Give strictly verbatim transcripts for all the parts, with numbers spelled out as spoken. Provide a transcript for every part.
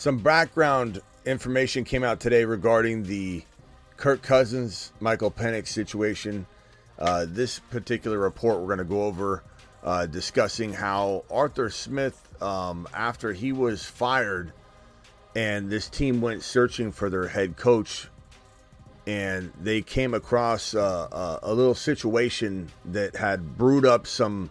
Some background information came out today regarding the Kirk Cousins, Michael Penix situation. Uh, this particular report we're going to go over uh, discussing how Arthur Smith, um, after he was fired and this team went searching for their head coach, and they came across uh, uh, a little situation that had brewed up some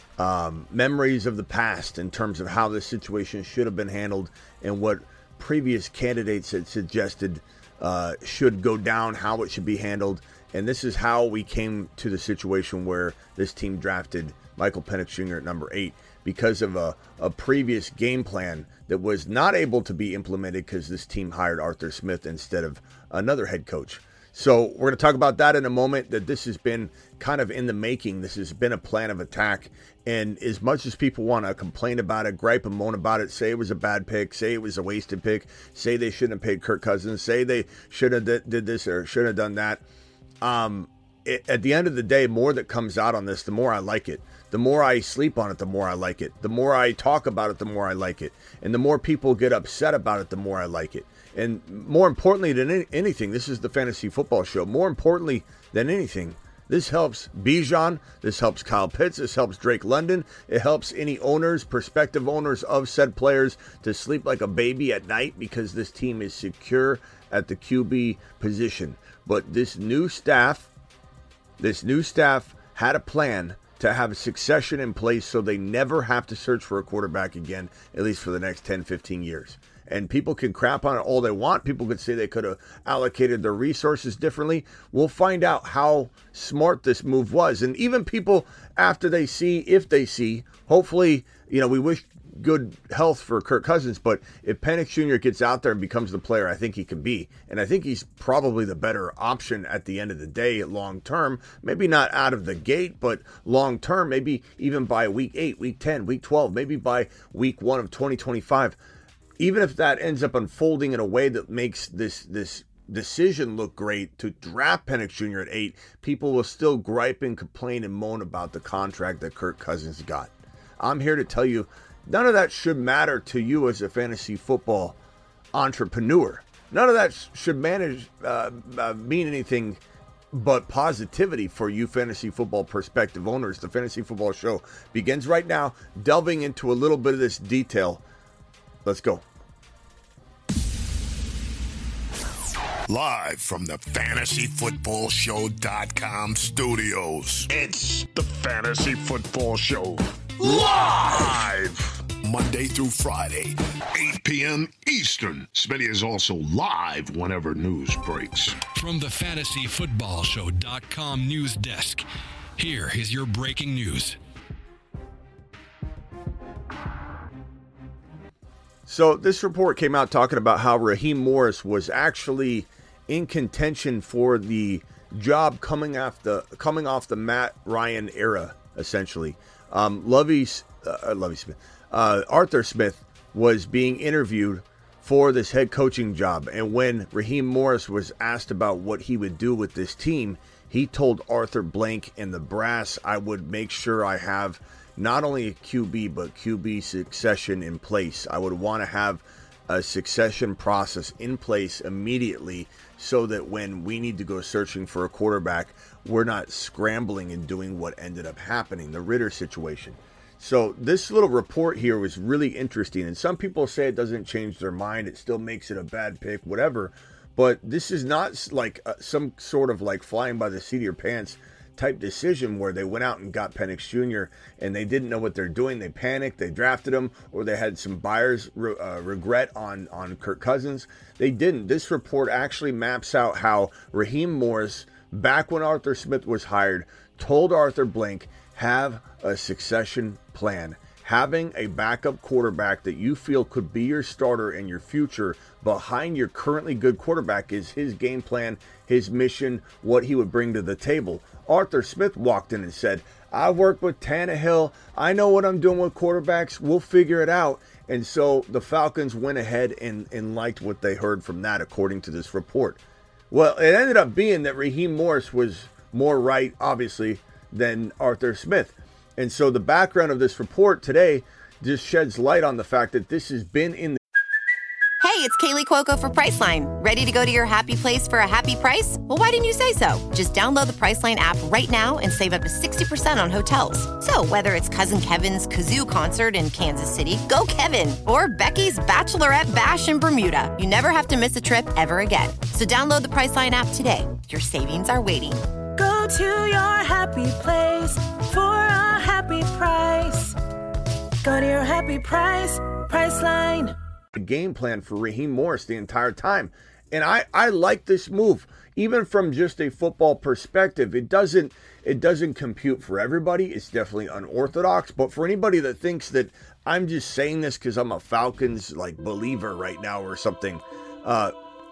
um, memories of the past in terms of how this situation should have been handled and what previous candidates had suggested uh, should go down, how it should be handled. And this is how we came to the situation where this team drafted Michael Penix Junior at number eight because of a, a previous game plan that was not able to be implemented because this team hired Arthur Smith instead of another head coach. So we're going to talk about that in a moment, that this has been kind of in the making. This has been a plan of attack. And as much as people want to complain about it, gripe and moan about it, say it was a bad pick, say it was a wasted pick, say they shouldn't have paid Kirk Cousins, say they should have did, did this or should have done that. Um, it, at the end of the day, more that comes out on this, the more I like it. The more I sleep on it, the more I like it. The more I talk about it, the more I like it. And the more people get upset about it, the more I like it. And more importantly than any, anything, this is the Fantasy Football Show. More importantly than anything, this helps Bijan, this helps Kyle Pitts, this helps Drake London. It helps any owners, prospective owners of said players to sleep like a baby at night because this team is secure at the Q B position. But this new staff, this new staff had a plan to have a succession in place so they never have to search for a quarterback again, at least for the next ten, fifteen years. And people can crap on it all they want. People could say they could have allocated their resources differently. We'll find out how smart this move was. And even people, after they see, if they see, hopefully, you know, we wish good health for Kirk Cousins, but if Penix Junior gets out there and becomes the player I think he can be, and I think he's probably the better option at the end of the day long term, maybe not out of the gate, but long term, maybe even by week eight, week ten, week twelve, maybe by week one of twenty twenty-five. Even if that ends up unfolding in a way that makes this this decision look great to draft Penix Junior at eight, people will still gripe and complain and moan about the contract that Kirk Cousins got. I'm here to tell you, none of that should matter to you as a fantasy football entrepreneur. None of that should manage uh, uh, mean anything but positivity for you fantasy football prospective owners. The Fantasy Football Show begins right now, delving into a little bit of this detail. Let's go. Live from the fantasy football show dot com studios. It's the Fantasy Football Show. Live! Monday through Friday, eight p.m. Eastern. Smitty is also live whenever news breaks. From the fantasy football show dot com news desk, here is your breaking news. So this report came out talking about how Raheem Morris was actually in contention for the job coming off the coming off the Matt Ryan era, essentially. Um, Lovie, uh, Lovie Smith, uh, Arthur Smith was being interviewed for this head coaching job, and when Raheem Morris was asked about what he would do with this team, he told Arthur Blank and the brass, "I would make sure I have not only a Q B, but Q B succession in place. I would want to have a succession process in place immediately so that when we need to go searching for a quarterback, we're not scrambling and doing what ended up happening, the Ritter situation." So this little report here was really interesting. And some people say it doesn't change their mind. It still makes it a bad pick, whatever. But this is not like uh, some sort of like flying by the seat of your pants type decision where they went out and got Penix Junior and they didn't know what they're doing. They panicked, they drafted him, or they had some buyer's re- uh, regret on, on Kirk Cousins. They didn't. This report actually maps out how Raheem Morris, back when Arthur Smith was hired, told Arthur Blank, have a succession plan. Having a backup quarterback that you feel could be your starter in your future behind your currently good quarterback is his game plan, his mission, what he would bring to the table. Arthur Smith walked in and said, "I've worked with Tannehill. I know what I'm doing with quarterbacks. We'll figure it out." And so the Falcons went ahead and, and liked what they heard from that, according to this report. Well, it ended up being that Raheem Morris was more right, obviously, than Arthur Smith. And so the background of this report today just sheds light on the fact that this has been in the... it's Kaylee Cuoco for Priceline. Ready to go to your happy place for a happy price? Well, why didn't you say so? Just download the Priceline app right now and save up to sixty percent on hotels. So whether it's Cousin Kevin's Kazoo Concert in Kansas City, go Kevin, or Becky's Bachelorette Bash in Bermuda, you never have to miss a trip ever again. So download the Priceline app today. Your savings are waiting. Go to your happy place for a happy price. Go to your happy price, Priceline. Game plan for Raheem Morris the entire time. And I, I like this move. Even from just a football perspective, it doesn't it doesn't compute for everybody. It's definitely unorthodox. But for anybody that thinks that I'm just saying this because I'm a Falcons like believer right now or something, uh,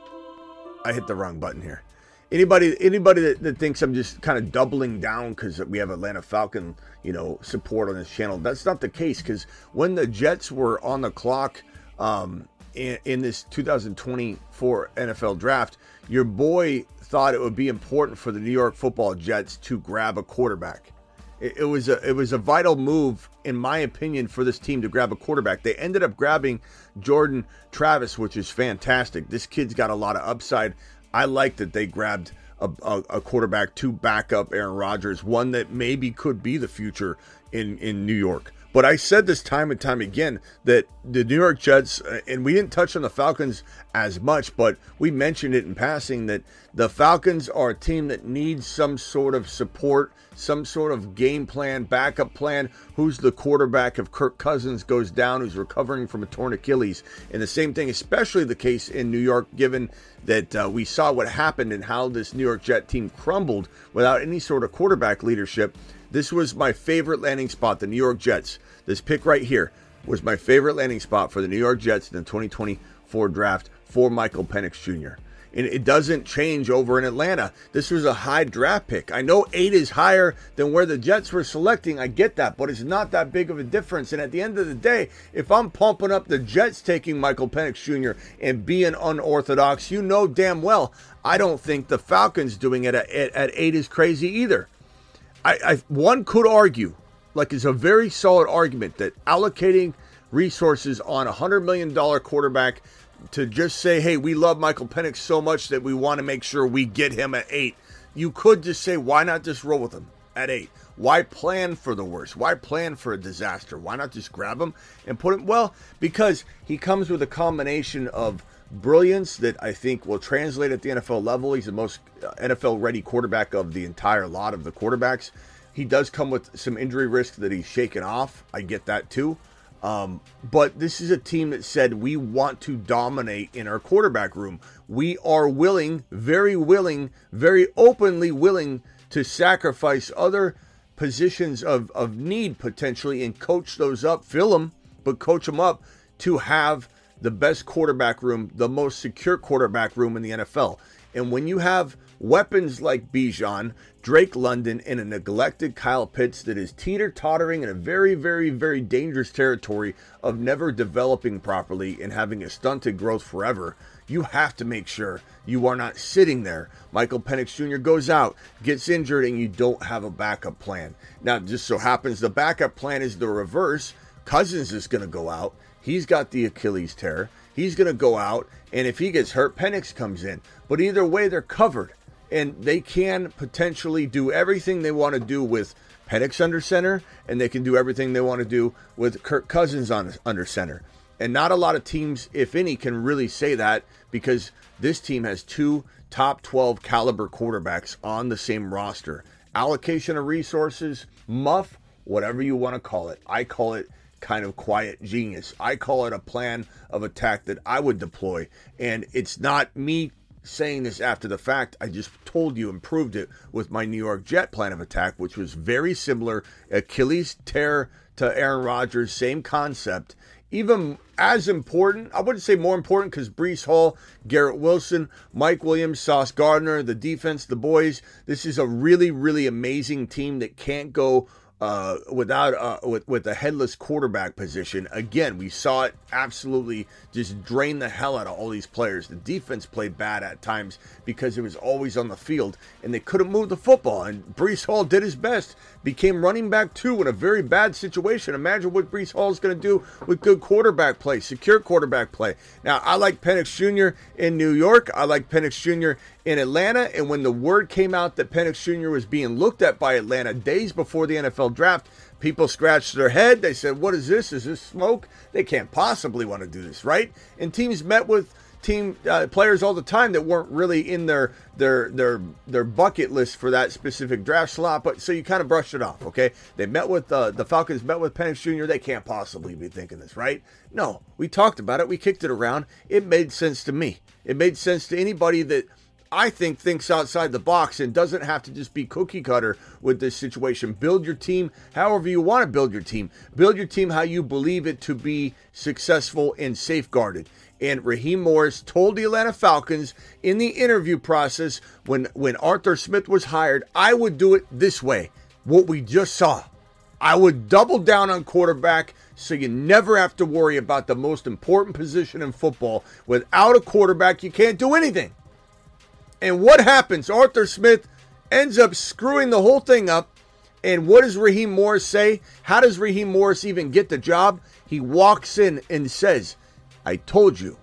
I hit the wrong button here. Anybody anybody that, that thinks I'm just kind of doubling down because we have Atlanta Falcon, you know, support on this channel, that's not the case. Because when the Jets were on the clock, Um, in, in this two thousand twenty-four N F L draft, your boy thought it would be important for the New York Football Jets to grab a quarterback. It, it was a it was a vital move, in my opinion, for this team to grab a quarterback. They ended up grabbing Jordan Travis, which is fantastic. This kid's got a lot of upside. I like that they grabbed a, a, a quarterback to back up Aaron Rodgers, one that maybe could be the future in, in New York. But I said this time and time again that the New York Jets, and we didn't touch on the Falcons as much, but we mentioned it in passing, that the Falcons are a team that needs some sort of support, some sort of game plan, backup plan. Who's the quarterback if Kirk Cousins goes down, who's recovering from a torn Achilles? And the same thing, especially the case in New York, given that uh, we saw what happened and how this New York Jet team crumbled without any sort of quarterback leadership. This was my favorite landing spot, the New York Jets. This pick right here was my favorite landing spot for the New York Jets in the twenty twenty-four draft for Michael Penix Junior And it doesn't change over in Atlanta. This was a high draft pick. I know eight is higher than where the Jets were selecting. I get that, but it's not that big of a difference. And at the end of the day, if I'm pumping up the Jets taking Michael Penix Junior and being unorthodox, you know damn well I don't think the Falcons doing it at, at, at eight is crazy either. I, I one could argue, like it's a very solid argument, that allocating resources on a one hundred million dollars quarterback to just say, hey, we love Michael Penix so much that we want to make sure we get him at eight. You could just say, why not just roll with him at eight? Why plan for the worst? Why plan for a disaster? Why not just grab him and put him? Well, because he comes with a combination of brilliance that I think will translate at the N F L level. He's the most N F L-ready quarterback of the entire lot of the quarterbacks. He does come with some injury risk that he's shaken off. I get that too. Um, but this is a team that said we want to dominate in our quarterback room. We are willing, very willing, very openly willing to sacrifice other positions of, of need potentially and coach those up, fill them, but coach them up to have the best quarterback room, the most secure quarterback room in the N F L. And when you have weapons like Bijan, Drake London, and a neglected Kyle Pitts that is teeter-tottering in a very, very, very dangerous territory of never developing properly and having a stunted growth forever, you have to make sure you are not sitting there. Michael Penix Junior goes out, gets injured, and you don't have a backup plan. Now, it just so happens the backup plan is the reverse. Cousins is going to go out. He's got the Achilles tear. He's going to go out, and if he gets hurt, Penix comes in. But either way, they're covered, and they can potentially do everything they want to do with Penix under center, and they can do everything they want to do with Kirk Cousins on under center. And not a lot of teams, if any, can really say that, because this team has two top twelve caliber quarterbacks on the same roster. Allocation of resources, muff, whatever you want to call it. I call it kind of quiet genius. I call it a plan of attack that I would deploy. And it's not me saying this after the fact. I just told you and proved it with my New York Jet plan of attack, which was very similar. Achilles tear to Aaron Rodgers, same concept. Even as important, I wouldn't say more important, because Breece Hall, Garrett Wilson, Mike Williams, Sauce Gardner, the defense, the boys. This is a really, really amazing team that can't go uh, without uh, with with a headless quarterback position. Again, we saw it absolutely just drain the hell out of all these players. The defense played bad at times because it was always on the field, and they couldn't move the football. And Breece Hall did his best, became running back two in a very bad situation. Imagine what Breece Hall is going to do with good quarterback play, secure quarterback play. Now, I like Penix Junior in New York. I like Penix Junior in Atlanta. And when the word came out that Penix Junior was being looked at by Atlanta days before the N F L draft, people scratched their head. They said, what is this? Is this smoke? They can't possibly want to do this, right? And teams met with team uh, players all the time that weren't really in their their their their bucket list for that specific draft slot, but so you kind of brushed it off, okay? They met with uh, the Falcons met with Penix Junior They can't possibly be thinking this, right? No, we talked about it. We kicked it around. It made sense to me. It made sense to anybody that I think thinks outside the box and doesn't have to just be cookie cutter with this situation. Build your team however you want to build your team. Build your team how you believe it to be successful and safeguarded. And Raheem Morris told the Atlanta Falcons in the interview process when, when Arthur Smith was hired, I would do it this way. What we just saw. I would double down on quarterback so you never have to worry about the most important position in football. Without a quarterback, you can't do anything. And what happens? Arthur Smith ends up screwing the whole thing up. And what does Raheem Morris say? How does Raheem Morris even get the job? He walks in and says, I told you.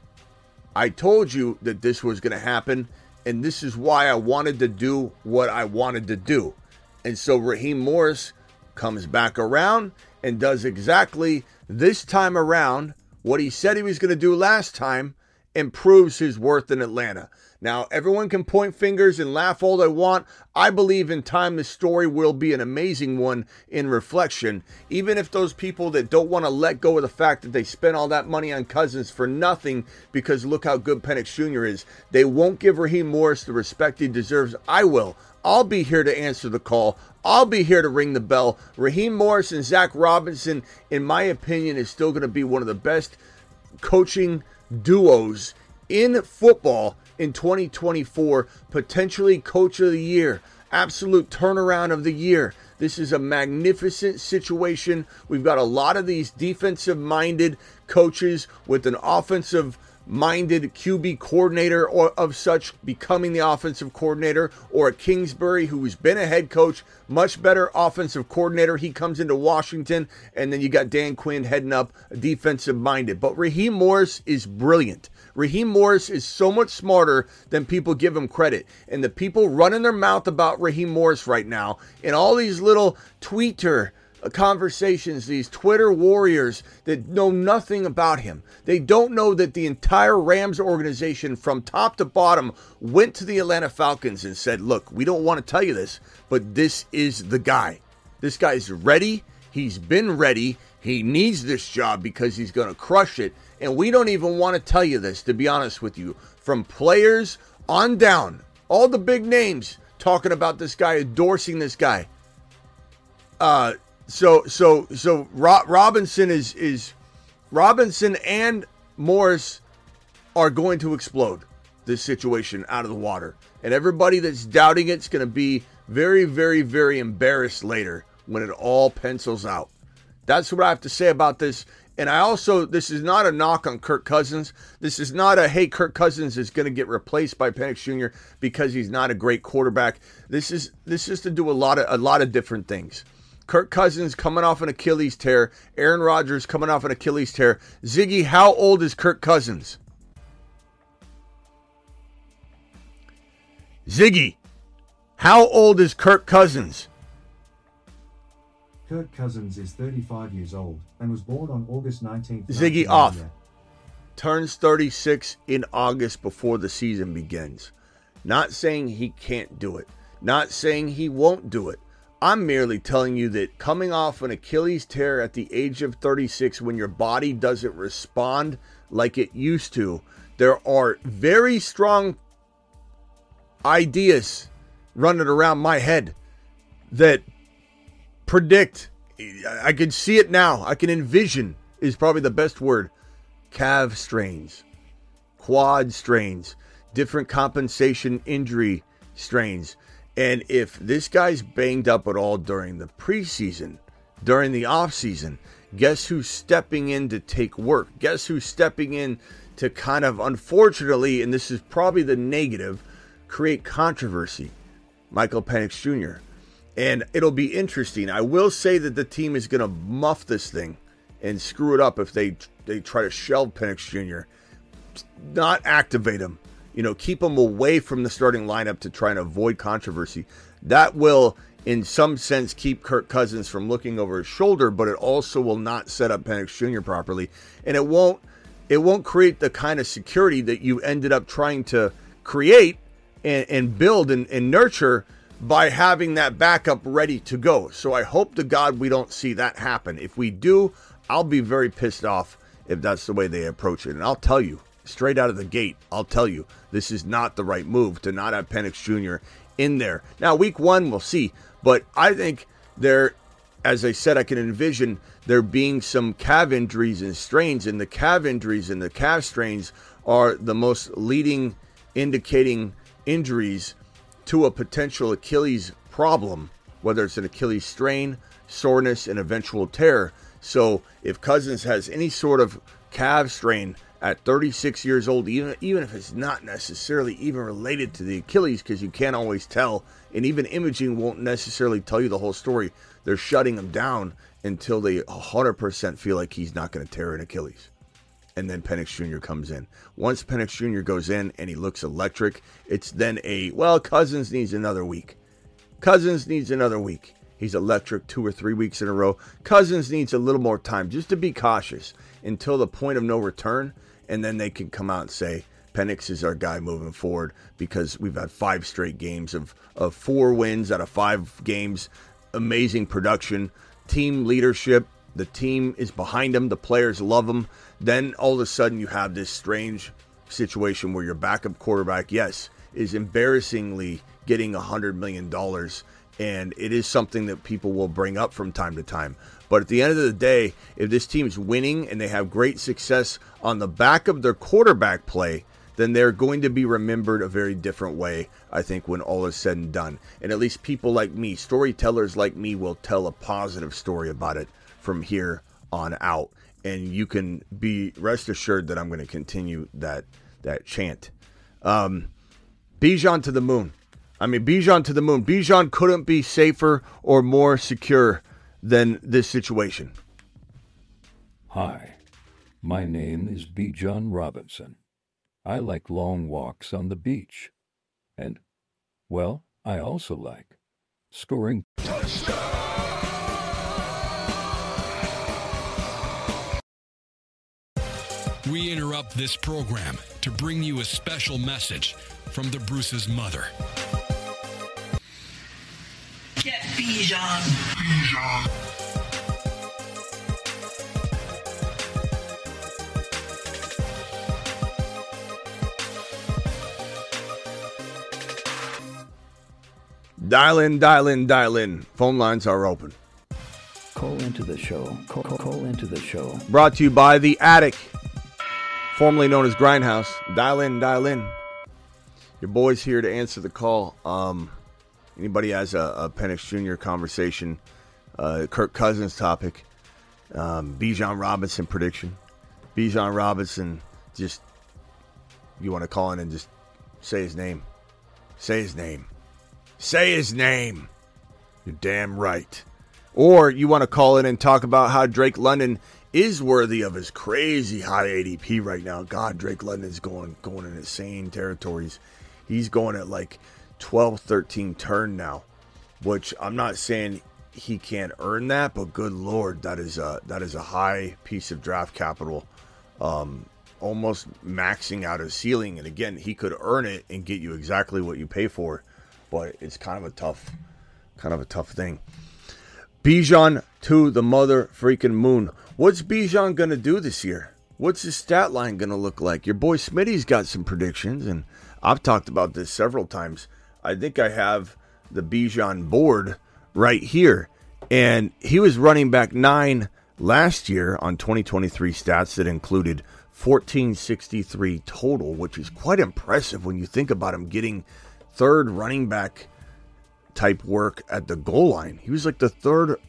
I told you that this was going to happen. And this is why I wanted to do what I wanted to do. And so Raheem Morris comes back around and does exactly this time around what he said he was going to do last time and proves his worth in Atlanta. Now, everyone can point fingers and laugh all they want. I believe in time this story will be an amazing one in reflection. Even if those people that don't want to let go of the fact that they spent all that money on Cousins for nothing because look how good Penix Junior is, they won't give Raheem Morris the respect he deserves. I will. I'll be here to answer the call. I'll be here to ring the bell. Raheem Morris and Zach Robinson, in my opinion, is still going to be one of the best coaching duos in football in twenty twenty-four, potentially coach of the year, absolute turnaround of the year. This is a magnificent situation. We've got a lot of these defensive-minded coaches with an offensive-minded Q B coordinator or of such becoming the offensive coordinator, or a Kingsbury who's been a head coach, much better offensive coordinator. He comes into Washington, and then you got Dan Quinn heading up defensive-minded. But Raheem Morris is brilliant. Raheem Morris is so much smarter than people give him credit. And the people running their mouth about Raheem Morris right now, and all these little tweeter conversations, these Twitter warriors that know nothing about him. They don't know that the entire Rams organization from top to bottom went to the Atlanta Falcons and said, look, we don't want to tell you this, but this is the guy. This guy's ready. He's been ready. He needs this job because he's going to crush it. And we don't even want to tell you this, to be honest with you. From players on down, all the big names talking about this guy, endorsing this guy. Uh, so so so Ro- Robinson is is Robinson and Morris are going to explode this situation out of the water, and everybody that's doubting it's going to be very very very embarrassed later when it all pencils out. That's what I have to say about this. And I also, this is not a knock on Kirk Cousins. This is not a, hey, Kirk Cousins is going to get replaced by Penix Junior because he's not a great quarterback. This is this is to do a lot of a lot of different things. Kirk Cousins coming off an Achilles tear. Aaron Rodgers coming off an Achilles tear. Ziggy, how old is Kirk Cousins? Ziggy, how old is Kirk Cousins? Kirk Cousins is thirty-five years old and was born on August nineteenth. Ziggy off. Turns thirty-six in August before the season begins. Not saying he can't do it. Not saying he won't do it. I'm merely telling you that coming off an Achilles tear at the age of thirty-six when your body doesn't respond like it used to, there are very strong ideas running around my head that predict, I can see it now, I can envision is probably the best word, calf strains, quad strains, different compensation injury strains. And if this guy's banged up at all during the preseason, during the offseason. Guess who's stepping in to take work? Guess who's stepping in to kind of, unfortunately, and this is probably the negative, create controversy? Michael Penix Junior And it'll be interesting. I will say that the team is going to muff this thing and screw it up if they they try to shelve Penix Junior Not activate him. You know, keep him away from the starting lineup to try and avoid controversy. That will, in some sense, keep Kirk Cousins from looking over his shoulder, but it also will not set up Penix Junior properly. And it won't it won't create the kind of security that you ended up trying to create and, and build and, and nurture by having that backup ready to go. So I hope to God we don't see that happen. If we do, I'll be very pissed off if that's the way they approach it. And I'll tell you, straight out of the gate, I'll tell you, this is not the right move to not have Penix Junior in there. Now, week one, we'll see. But I think there, as I said, I can envision there being some calf injuries and strains. And the calf injuries and the calf strains are the most leading indicating injuries to a potential Achilles problem, whether it's an Achilles strain, soreness, and eventual tear. So if Cousins has any sort of calf strain at thirty-six years old, even, even if it's not necessarily even related to the Achilles, because you can't always tell, and even imaging won't necessarily tell you the whole story, they're shutting him down until they one hundred percent feel like he's not going to tear an Achilles. And then Penix Junior comes in. Once Penix Junior goes in and he looks electric, it's then a, well, Cousins needs another week. Cousins needs another week. He's electric two or three weeks in a row. Cousins needs a little more time just to be cautious until the point of no return. And then they can come out and say, Penix is our guy moving forward, because we've had five straight games of, of four wins out of five games. Amazing production, team leadership. The team is behind him. The players love him. Then all of a sudden you have this strange situation where your backup quarterback, yes, is embarrassingly getting one hundred million dollars. And it is something that people will bring up from time to time. But at the end of the day, if this team is winning and they have great success on the back of their quarterback play, then they're going to be remembered a very different way, I think, when all is said and done. And at least people like me, storytellers like me, will tell a positive story about it from here on out. And you can be rest assured that I'm going to continue that that chant. Um, Bijan to the moon. I mean, Bijan to the moon. Bijan couldn't be safer or more secure than this situation. Hi, my name is Bijan Robinson. I like long walks on the beach. And, well, I also like scoring. We interrupt this program to bring you a special message from the Bruce's mother. Get Bijan. Bijan. Dial in, dial in, dial in. Phone lines are open. Call into the show. Call, call, call into the show. Brought to you by The Attic, formerly known as Grindhouse. Dial in, dial in. Your boy's here to answer the call. Um, anybody has a, a Penix Junior conversation, uh, Kirk Cousins topic, um, Bijan Robinson prediction. Bijan Robinson, just, you want to call in and just say his name. Say his name. Say his name. You're damn right. Or you want to call in and talk about how Drake London is worthy of his crazy high A D P right now. God, Drake London's going going in insane territories. He's going at like twelve, thirteen turn now, which I'm not saying he can't earn that, but good Lord, that is a, that is a high piece of draft capital, um, almost maxing out his ceiling. And again, he could earn it and get you exactly what you pay for, but it's kind of a tough, kind of a tough thing. Bijan to the mother freaking moon. What's Bijan going to do this year? What's his stat line going to look like? Your boy Smitty's got some predictions, and I've talked about this several times. I think I have the Bijan board right here. And he was running back nine last year on twenty twenty-three stats that included fourteen sixty-three total, which is quite impressive when you think about him getting third running back type work at the goal line. He was like the third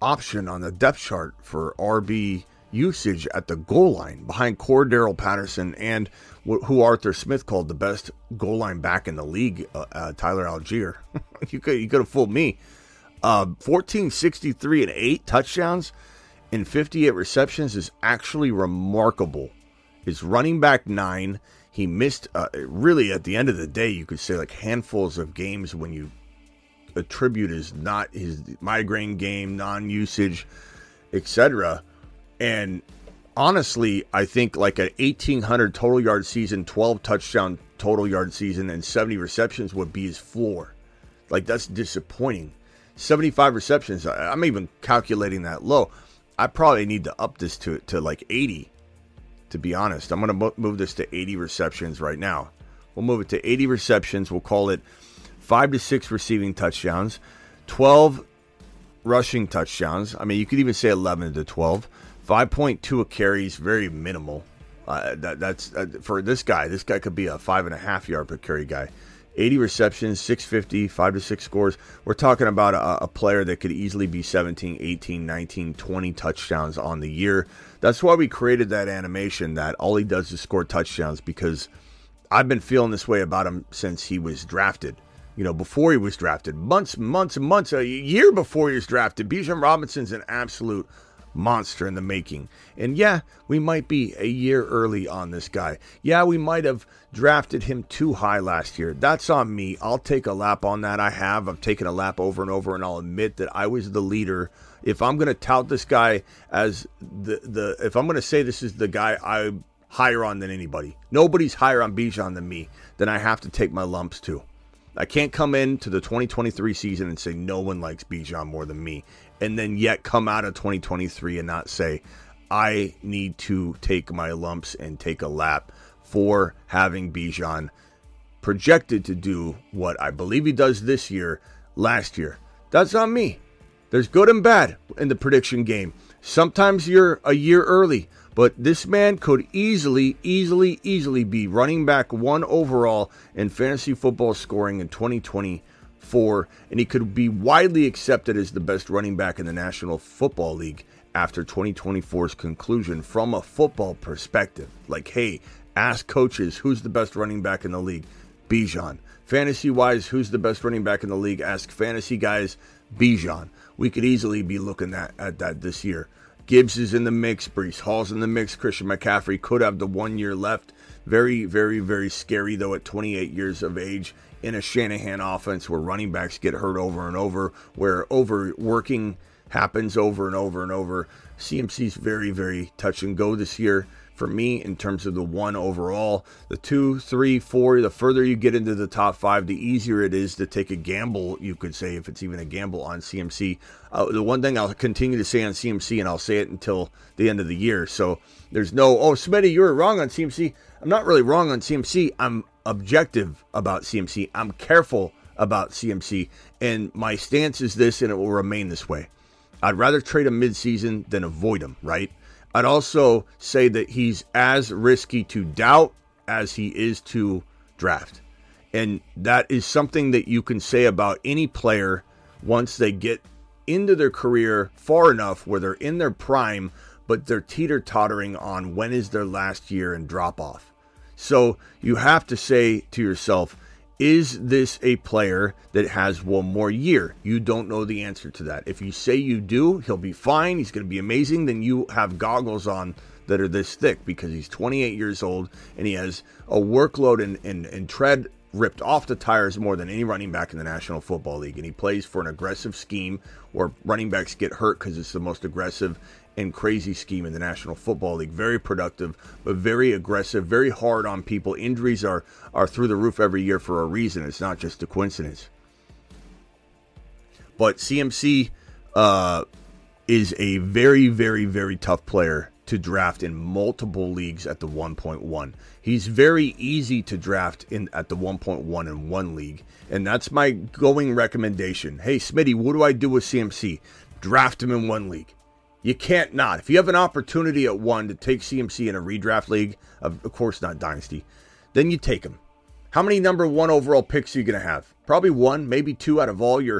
option on the depth chart for R B usage at the goal line behind Cordero Patterson and who Arthur Smith called the best goal line back in the league, uh, uh, Tyler Algier. you could you could have fooled me. Uh, fourteen, sixty-three, and eight touchdowns and fifty-eight receptions is actually remarkable. His running back nine, he missed, uh, really at the end of the day, you could say like handfuls of games when you attribute his not his migraine game, non-usage, et cetera. And honestly, I think like an eighteen hundred total yard season, twelve touchdown total yard season, and seventy receptions would be his floor. Like, that's disappointing. seventy-five receptions, I'm even calculating that low. I probably need to up this to to like eighty, to be honest. I'm going to move this to eighty receptions right now. We'll move it to eighty receptions. We'll call it five to six receiving touchdowns, twelve rushing touchdowns. I mean, you could even say eleven to twelve. five point two carries, very minimal. Uh, that, that's uh, for this guy. This guy could be a five and a half yard per carry guy. eighty receptions, six fifty, five to six scores. We're talking about a, a player that could easily be seventeen, eighteen, nineteen, twenty touchdowns on the year. That's why we created that animation that all he does is score touchdowns, because I've been feeling this way about him since he was drafted. You know, before he was drafted, months, months, and months, a year before he was drafted. Bijan Robinson's an absolute monster in the making. And yeah, we might be a year early on this guy. Yeah, we might have drafted him too high last year. That's on me. I'll take a lap on that. I have. I've taken a lap over and over, and I'll admit that I was the leader. If I'm going to tout this guy as the, the if I'm going to say this is the guy I'm higher on than anybody, nobody's higher on Bijan than me, then I have to take my lumps too. I can't come into the twenty twenty-three season and say no one likes Bijan more than me, and then yet come out of twenty twenty-three and not say I need to take my lumps and take a lap for having Bijan projected to do what I believe he does this year, last year. That's on me. There's good and bad in the prediction game. Sometimes you're a year early, but this man could easily, easily, easily be running back one overall in fantasy football scoring in twenty twenty-four, and he could be widely accepted as the best running back in the National Football League after twenty twenty-four's conclusion from a football perspective. Like, hey, ask coaches, who's the best running back in the league? Bijan. Fantasy-wise, who's the best running back in the league? Ask fantasy guys, Bijan. We could easily be looking at, at that this year. Gibbs is in the mix. Breece Hall's in the mix. Christian McCaffrey could have the one year left. Very, very, very scary, though, at twenty-eight years of age in a Shanahan offense where running backs get hurt over and over, where overworking happens over and over and over. C M C's very, very touch and go this year for me in terms of the one overall. The two, three, four, the further you get into the top five, the easier it is to take a gamble, you could say, if it's even a gamble on C M C. Uh, the one thing I'll continue to say on C M C, and I'll say it until the end of the year. So there's no, oh, Smitty, you were wrong on C M C. I'm not really wrong on C M C. I'm objective about C M C. I'm careful about C M C. And my stance is this, and it will remain this way. I'd rather trade him midseason than avoid him, right? I'd also say that he's as risky to doubt as he is to draft. And that is something that you can say about any player once they get into their career far enough where they're in their prime, but they're teeter-tottering on when is their last year and drop off. So you have to say to yourself, is this a player that has one more year? You don't know the answer to that. If you say you do, he'll be fine, he's going to be amazing, then you have goggles on that are this thick because he's twenty-eight years old and he has a workload and, and, and tread ripped off the tires more than any running back in the National Football League. And he plays for an aggressive scheme where running backs get hurt because it's the most aggressive and crazy scheme in the National Football League. Very productive, but very aggressive, very hard on people. Injuries are, are through the roof every year for a reason. It's not just a coincidence. But C M C uh, is a very, very, very tough player to draft in multiple leagues at the one point one. He's very easy to draft in at the one point one in one league, and that's my going recommendation. Hey, Smitty, what do I do with C M C? Draft him in one league. You can't not. If you have an opportunity at one to take C M C in a redraft league, of, of course not Dynasty, then you take him. How many number one overall picks are you going to have? Probably one, maybe two out of all your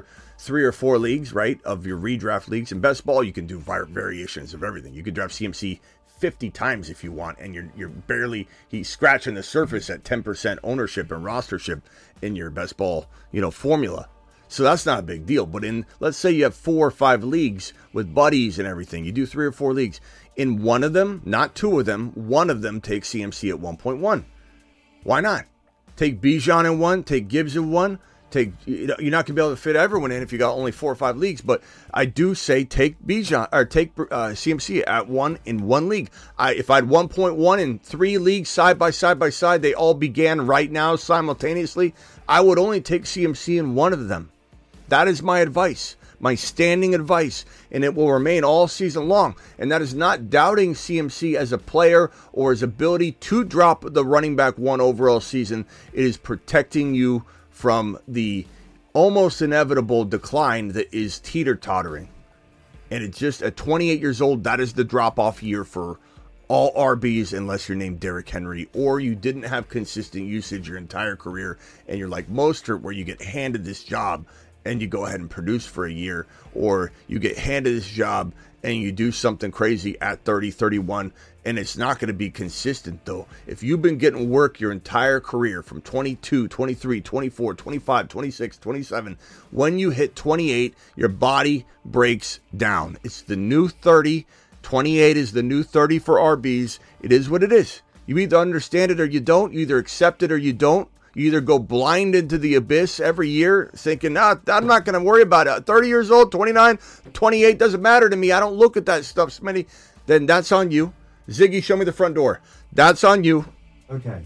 three or four leagues, right, of your redraft leagues. In best ball, you can do variations of everything. You could draft C M C fifty times if you want, and you're you're barely he's scratching the surface at ten percent ownership and rostership in your best ball, you know, formula. So that's not a big deal. But in, let's say you have four or five leagues with buddies and everything, you do three or four leagues. In one of them, not two of them, one of them takes C M C at one point one. Why not? Take Bijan in one, take Gibbs in one. Take, you know, you're not going to be able to fit everyone in if you got only four or five leagues, but I do say take Bijan or take uh, C M C at one in one league. I, if I had one point one in three leagues side by side by side, they all began right now simultaneously, I would only take C M C in one of them. That is my advice, my standing advice, and it will remain all season long. And that is not doubting C M C as a player or his ability to drop the running back one overall season. It is protecting you from the almost inevitable decline that is teeter-tottering. And it's just at twenty-eight years old, that is the drop-off year for all R Bs unless you're named Derrick Henry or you didn't have consistent usage your entire career and you're like Mostert where you get handed this job and you go ahead and produce for a year, or you get handed this job and you do something crazy at thirty, thirty-one, and it's not going to be consistent though. If you've been getting work your entire career from twenty-two, twenty-three, twenty-four, twenty-five, twenty-six, twenty-seven, when you hit twenty-eight, your body breaks down. It's the new thirty. twenty-eight is the new thirty for R Bs. It is what it is. You either understand it or you don't. You either accept it or you don't. You either go blind into the abyss every year thinking, nah, I'm not going to worry about it. thirty years old, twenty-nine, twenty-eight doesn't matter to me. I don't look at that stuff, Smitty. Then that's on you. Ziggy, show me the front door. That's on you. Okay.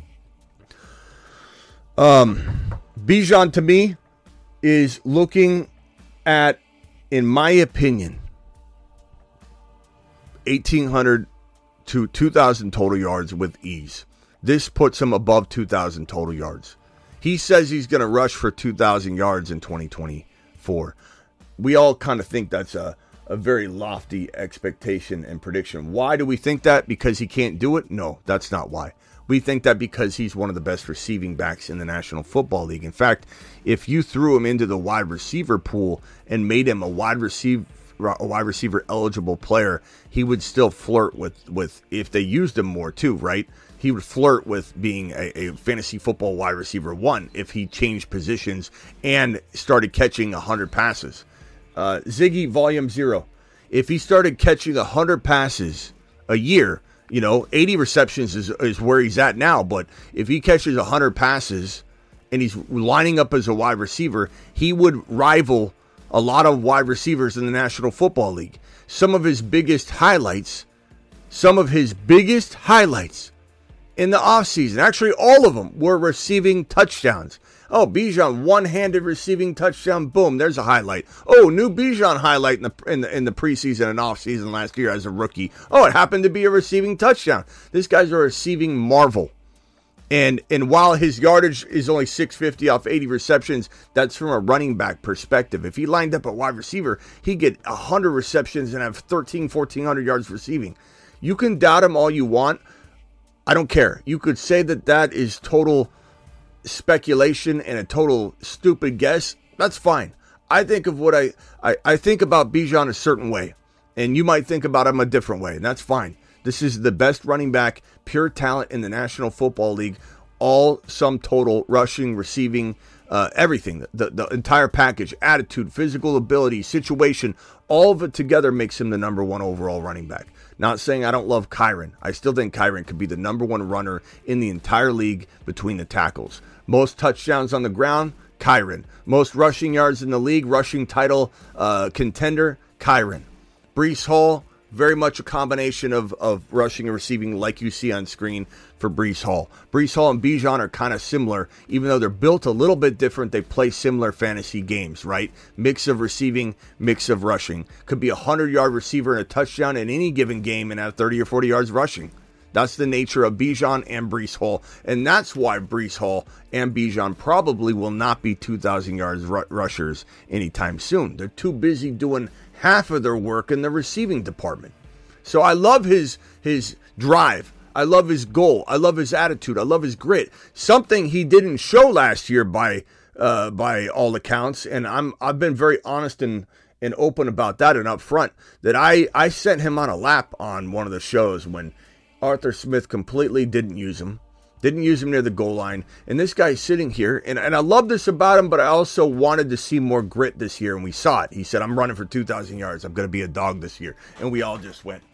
Um, Bijan, to me, is looking at, in my opinion, eighteen hundred to two thousand total yards with ease. This puts him above two thousand total yards. He says he's going to rush for two thousand yards in twenty twenty-four. We all kind of think that's a, a very lofty expectation and prediction. Why do we think that? Because he can't do it? No, that's not why. We think that because he's one of the best receiving backs in the National Football League. In fact, if you threw him into the wide receiver pool and made him a wide receiver a wide receiver eligible player, he would still flirt with, with if they used him more too, right? He would flirt with being a, a fantasy football wide receiver one if he changed positions and started catching one hundred passes. Uh, Ziggy, volume zero. If he started catching one hundred passes a year, you know, eighty receptions is, is where he's at now, but if he catches one hundred passes and he's lining up as a wide receiver, he would rival a lot of wide receivers in the National Football League. Some of his biggest highlights, some of his biggest highlights in the offseason, actually all of them, were receiving touchdowns. Oh, Bijan, one-handed receiving touchdown, boom, there's a highlight. Oh, new Bijan highlight in the, in the in the preseason and offseason last year as a rookie. Oh, it happened to be a receiving touchdown. This guy's a receiving marvel. And and while his yardage is only six fifty off eighty receptions, that's from a running back perspective. If he lined up a wide receiver, he'd get one hundred receptions and have thirteen, fourteen hundred yards receiving. You can doubt him all you want. I don't care. You could say that that is total speculation and a total stupid guess. That's fine. I think of what I, I, I think about Bijan a certain way, and you might think about him a different way, and that's fine. This is the best running back, pure talent in the National Football League. All sum total, rushing, receiving, uh, everything. The, the entire package, attitude, physical ability, situation, all of it together makes him the number one overall running back. Not saying I don't love Kyren. I still think Kyren could be the number one runner in the entire league between the tackles. Most touchdowns on the ground, Kyren. Most rushing yards in the league, rushing title uh, contender, Kyren. Breece Hall, very much a combination of, of rushing and receiving like you see on screen for Breece Hall. Breece Hall and Bijan are kind of similar. Even though they're built a little bit different, they play similar fantasy games, right? Mix of receiving, mix of rushing. Could be a hundred-yard receiver and a touchdown in any given game and have thirty or forty yards rushing. That's the nature of Bijan and Breece Hall. And that's why Breece Hall and Bijan probably will not be two thousand yards r- rushers anytime soon. They're too busy doing half of their work in the receiving department. So I love his his drive. I love his goal. I love his attitude. I love his grit. Something he didn't show last year by uh, by all accounts, and I'm I've been very honest and and open about that and upfront that I I sent him on a lap on one of the shows when Arthur Smith completely didn't use him, didn't use him near the goal line, and this guy's sitting here, and and I love this about him, but I also wanted to see more grit this year, and we saw it. He said, "I'm running for two thousand yards. I'm going to be a dog this year," and we all just went.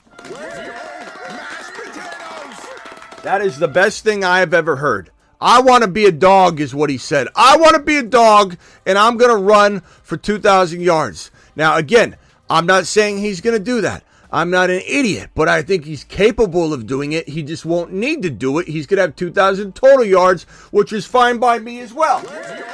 That is the best thing I have ever heard. I want to be a dog is what he said. I want to be a dog, and I'm going to run for two thousand yards. Now, again, I'm not saying he's going to do that. I'm not an idiot, but I think he's capable of doing it. He just won't need to do it. He's going to have two thousand total yards, which is fine by me as well.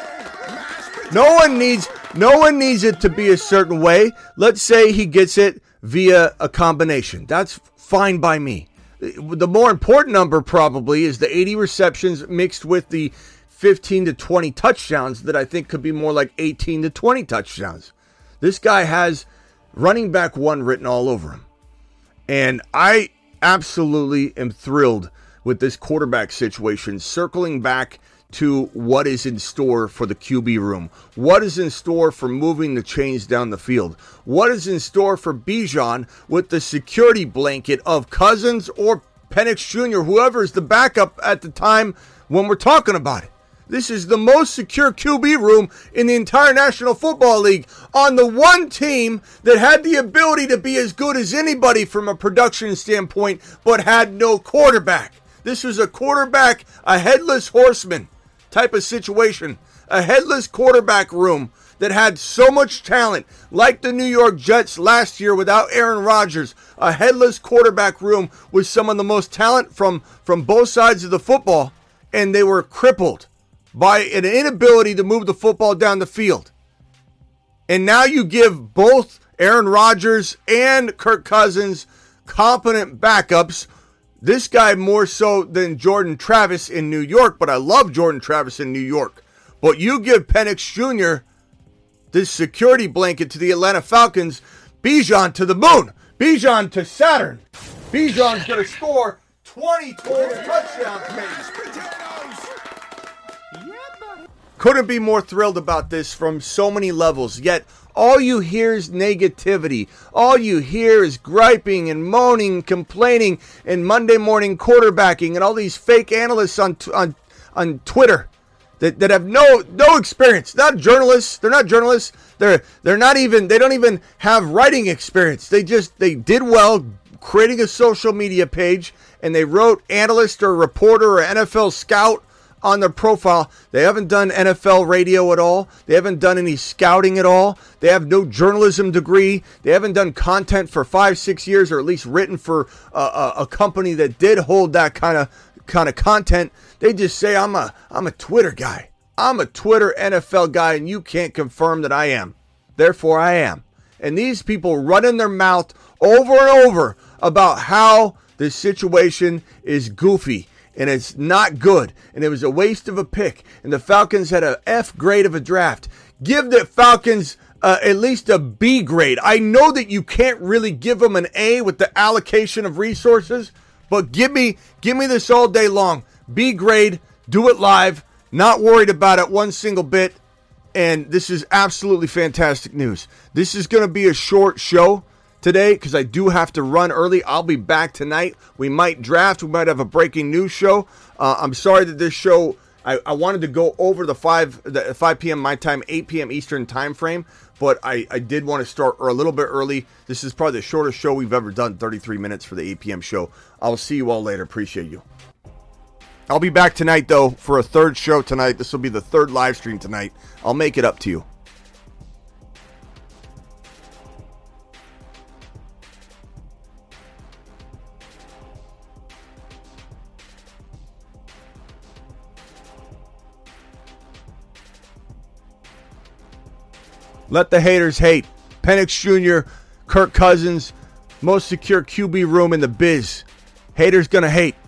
No one needs, no one needs it to be a certain way. Let's say he gets it via a combination. That's fine by me. The more important number probably is the eighty receptions mixed with the fifteen to twenty touchdowns that I think could be more like eighteen to twenty touchdowns. This guy has running back one written all over him. And I absolutely am thrilled with this quarterback situation, circling back to what is in store for the Q B room. What is in store for moving the chains down the field? What is in store for Bijan with the security blanket of Cousins or Penix Junior, whoever is the backup at the time when we're talking about it? This is the most secure Q B room in the entire National Football League on the one team that had the ability to be as good as anybody from a production standpoint, but had no quarterback. This was a quarterback, a headless horseman type of situation, a headless quarterback room that had so much talent, like the New York Jets last year without Aaron Rodgers, a headless quarterback room with some of the most talent from, from both sides of the football, and they were crippled by an inability to move the football down the field. And now you give both Aaron Rodgers and Kirk Cousins competent backups. This guy more so than Jordan Travis in New York, but I love Jordan Travis in New York. But you give Penix Junior this security blanket to the Atlanta Falcons, Bijan to the moon, Bijan to Saturn. Bijan's going to score twenty total touchdowns, maybe. Couldn't be more thrilled about this from so many levels, yet all you hear is negativity. All you hear is griping and moaning, complaining, and Monday morning quarterbacking, and all these fake analysts on on on Twitter that, that have no no experience. Not journalists. They're not journalists. They're they're not even. They don't even have writing experience. They just they did well creating a social media page, and they wrote analyst or reporter or N F L scout on their profile. They haven't done N F L radio at all. They haven't done any scouting at all. They have no journalism degree. They haven't done content for five, six years, or at least written for a, a, a company that did hold that kind of kind of content. They just say, I'm a I'm a Twitter guy. I'm a Twitter N F L guy, and you can't confirm that I am. Therefore, I am. And these people running their mouth over and over about how this situation is goofy. And it's not good. And it was a waste of a pick. And the Falcons had a F grade of a draft. Give the Falcons uh, at least a B grade. I know that you can't really give them an A with the allocation of resources. But give me, give me this all day long. B grade. Do it live. Not worried about it one single bit. And this is absolutely fantastic news. This is going to be a short show today because I do have to run early. I'll be back tonight. We might draft. We might have a breaking news show. Uh, I'm sorry that this show, I, I wanted to go over the five the five p.m. my time, eight p.m. Eastern time frame, but I, I did want to start a little bit early. This is probably the shortest show we've ever done, thirty-three minutes for the eight p.m. show. I'll see you all later. Appreciate you. I'll be back tonight, though, for a third show tonight. This will be the third live stream tonight. I'll make it up to you. Let the haters hate. Penix Junior, Kirk Cousins, most secure Q B room in the biz. Haters gonna hate.